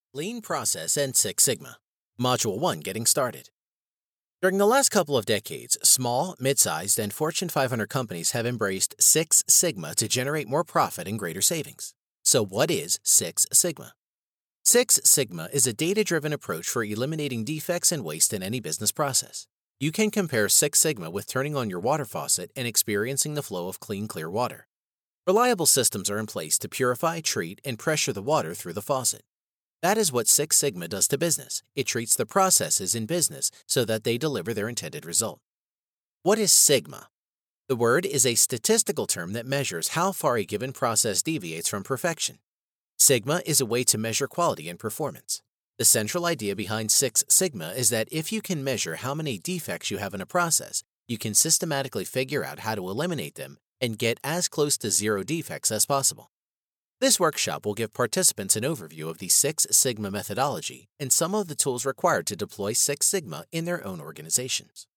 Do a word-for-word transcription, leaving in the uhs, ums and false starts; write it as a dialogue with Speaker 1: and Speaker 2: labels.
Speaker 1: Lean Process and Six Sigma. Module one Getting Started. During the last couple of decades, small, mid-sized, and Fortune five hundred companies have embraced Six Sigma to generate more profit and greater savings. So what is Six Sigma? Six Sigma is a data-driven approach for eliminating defects and waste in any business process. You can compare Six Sigma with turning on your water faucet and experiencing the flow of clean, clear water. Reliable systems are in place to purify, treat, and pressure the water through the faucet. That is what Six Sigma does to business. It treats the processes in business so that they deliver their intended result. What is Sigma? The word is a statistical term that measures how far a given process deviates from perfection. Sigma is a way to measure quality and performance. The central idea behind Six Sigma is that if you can measure how many defects you have in a process, you can systematically figure out how to eliminate them and get as close to zero defects as possible. This workshop will give participants an overview of the Six Sigma methodology and some of the tools required to deploy Six Sigma in their own organizations.